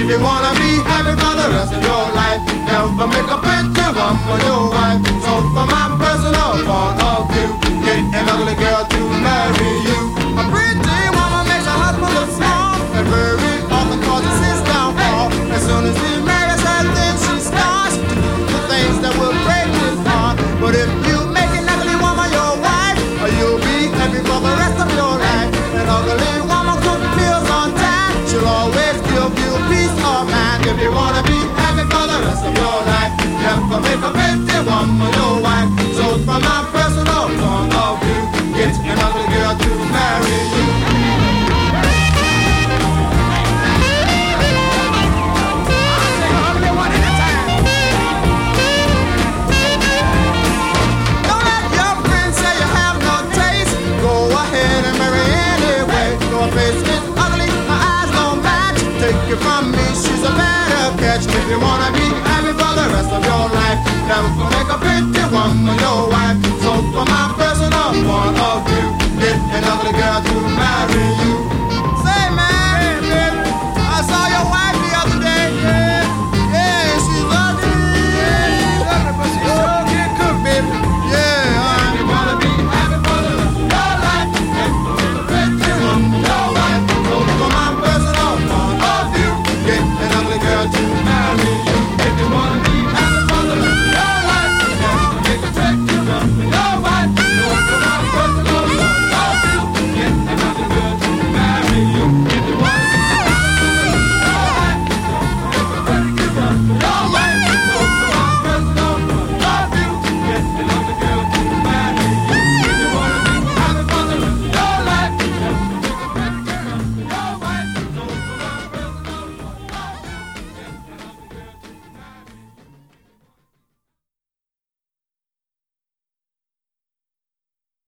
If you wanna be happy for the rest of your life, never make a pretty one for your wife. So for my personal point of view, get an ugly girl to marry you. A pretty woman makes a husband look small, and very often causes his downfall. As soon as he marries her, then she starts to do the things that will break his heart. But if you make an ugly woman your wife, you'll be happy for the rest of your life. An ugly woman cooks meals on time, she'll always give you peace of mind. If you wanna be happy for the rest of your life, never make a pretty woman your wife. So from my personal point of view, get an ugly girl to marry you. Don't let your friends say you have no taste. Go ahead and marry anyway. Your face is ugly, her eyes don't match. Take it from me, she's a better catch. If you wanna be happy for the rest of your life, never make a pretty woman your wife. So from my personal point of view, get an ugly girl to marry you.